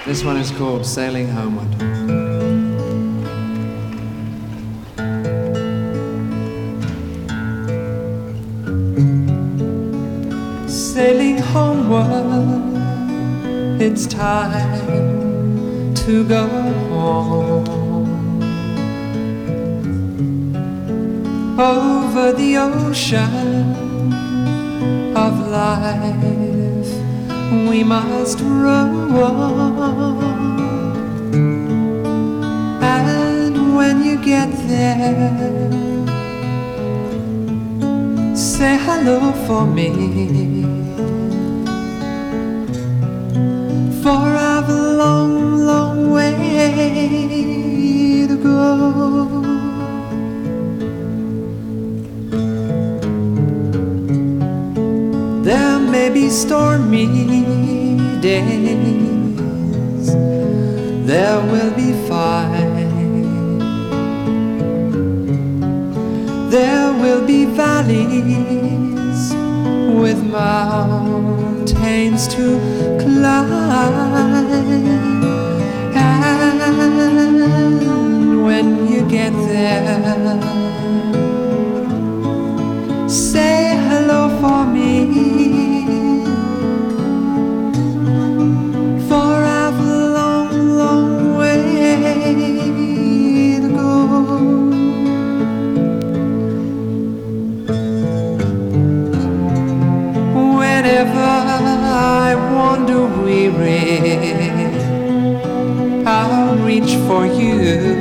This one is called Sailing Homeward. Sailing homeward, it's time to go home. Over the ocean of life we must roam, and when you get there, say hello for me, for I've a long, long way to go. There may be stormy days, there will be fight, there will be valleys with mountains to climb, and when you get there, say hello for me, for I've a long, long way to go. Whenever I wander weary, I'll reach for you.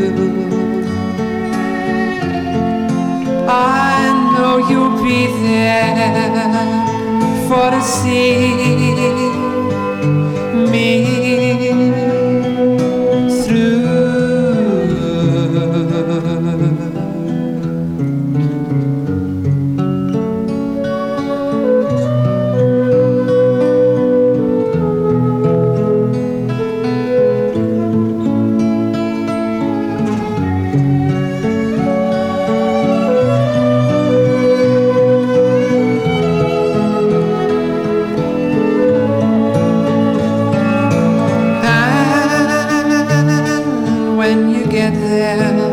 I know you'll be there for to see me through. When you get there,